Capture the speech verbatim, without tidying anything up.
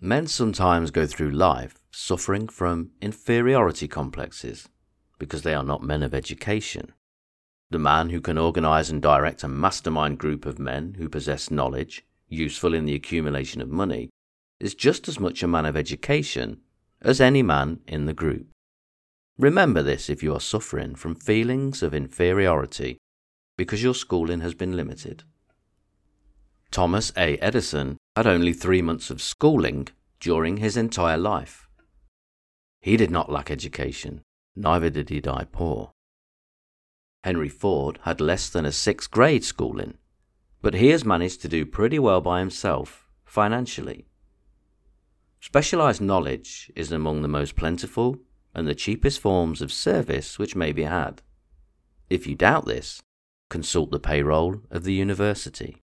Men sometimes go through life suffering from inferiority complexes because they are not men of education. The man who can organize and direct a mastermind group of men who possess knowledge, useful in the accumulation of money, is just as much a man of education as any man in the group. Remember this if you are suffering from feelings of inferiority because your schooling has been limited. Thomas A. Edison had only three months of schooling during his entire life. He did not lack education, neither did he die poor. Henry Ford had less than a sixth grade schooling, but he has managed to do pretty well by himself financially. Specialized knowledge is among the most plentiful and the cheapest forms of service which may be had. If you doubt this, consult the payroll of the university.